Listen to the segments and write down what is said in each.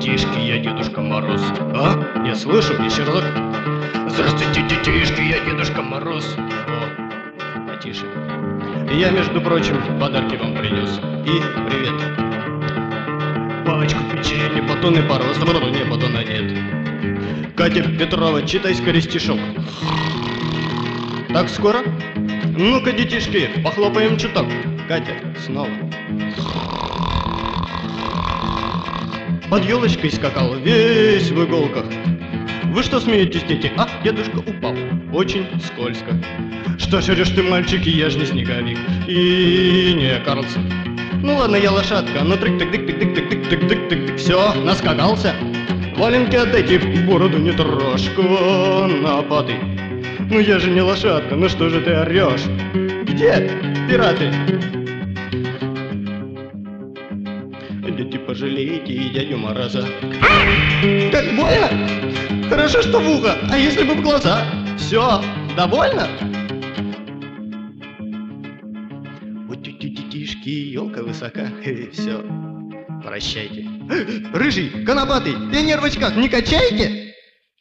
детишки, я Дедушка Мороз. А? Я слышу, еще разок. Здравствуйте, детишки, я Дедушка Мороз. О, потише. Я, между прочим, подарки вам принес. И привет. Пачку печенья, батоны по росту, не, батона нет. Катя Петрова, читай скорее стишок. Так скоро? Ну-ка, детишки, похлопаем чуток. Катя, снова. Под елочкой скакал весь в иголках. Вы что смеетесь, дети? А, дедушка упал. Очень скользко. Что ж орешь ты, мальчики, я ж не снеговик. И не Карлсон. Ну ладно, я лошадка, но трик-тык-тык-тык-тык-тык-тык-тык-тык. Все, наскакался. Валенки отдайте, бороду не трожь, конопатый. Ну я же не лошадка, ну что же ты орешь? Где пираты? Дети, пожалейте и дядю Мороза. Как больно? Хорошо, что в ухо, а если бы в глаза? Все, довольно? Вот детишки, елка высока. Все, прощайте. Рыжий, конопатый, пионер в очках, не качайте?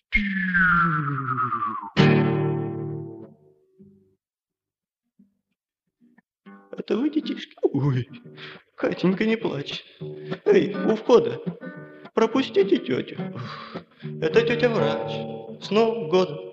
Это вы, детишки? Ой, Катенька, не плачь. Эй, у входа, пропустите тетю. Это тетя врач. С Новым годом.